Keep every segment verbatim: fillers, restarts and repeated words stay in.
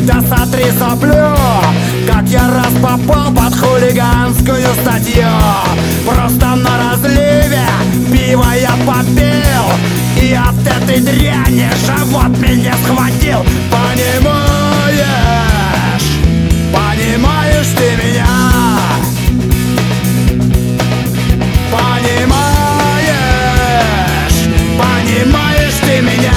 Да сотри соплю, как я раз попал под хулиганскую статью. Просто на разливе пиво я попил, и от этой дряни живот меня схватил. Понимаешь, понимаешь ты меня? Понимаешь, понимаешь ты меня?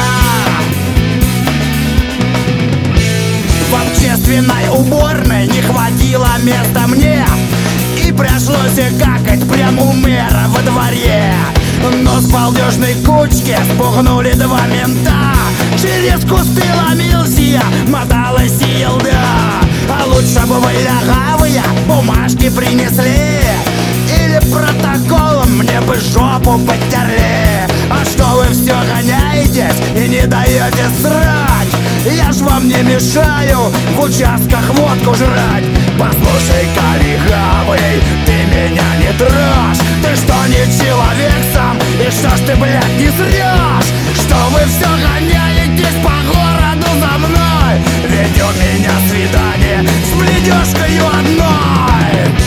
В общественной уборной не хватило места мне, и пришлось какать прямо у мэра во дворе. Но с балдежной кучки спугнули два мента. Через кусты ломился я, моталась и елда. А лучше бы вы лягавые бумажки принесли, или протоколом мне бы жопу потерли. А что вы все гоняетесь и не даете срать? Я ж вам не мешаю в участках водку жрать. Послушай-ка, легавый, ты меня не трожь. Ты что, не человек сам? И что ж ты, блядь, не срешь? Что вы все гоняетесь по городу за мной? Ведь у меня свидание с бледёшкою одной.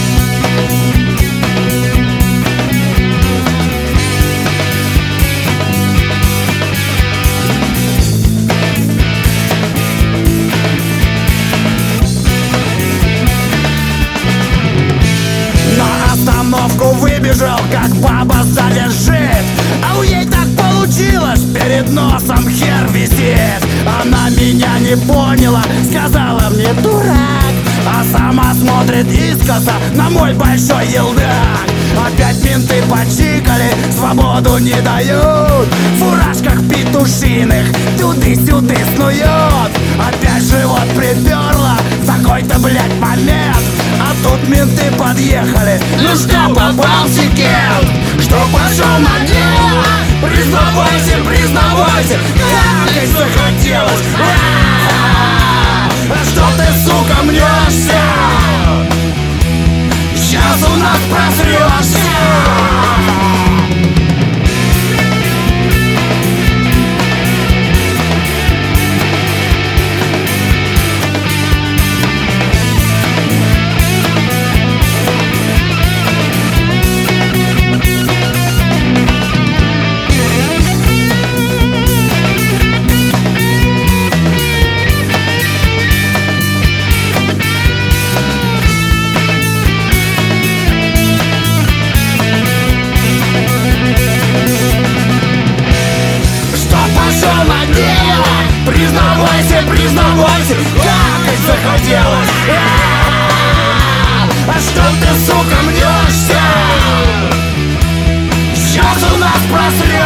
Выбежал, как баба завяжет, а у ей так получилось, перед носом хер висит. Она меня не поняла, сказала мне дурак, а сама смотрит искоса на мой большой елдак. Опять менты почикали, свободу не дают, в фуражках петушиных туды-сюды снуют. Опять живот приперло в такой-то, блядь, момент, а тут менты подъехали. Ну что, попался кент? Что пошел на дело? Признавайся, признавайся, как и захотелось. А что ты, сука, мнешься? Сейчас у нас просрешься. Признавайся, признавайся, как и захотелось. А что ты, сука, мнешься? Сейчас у нас просрет.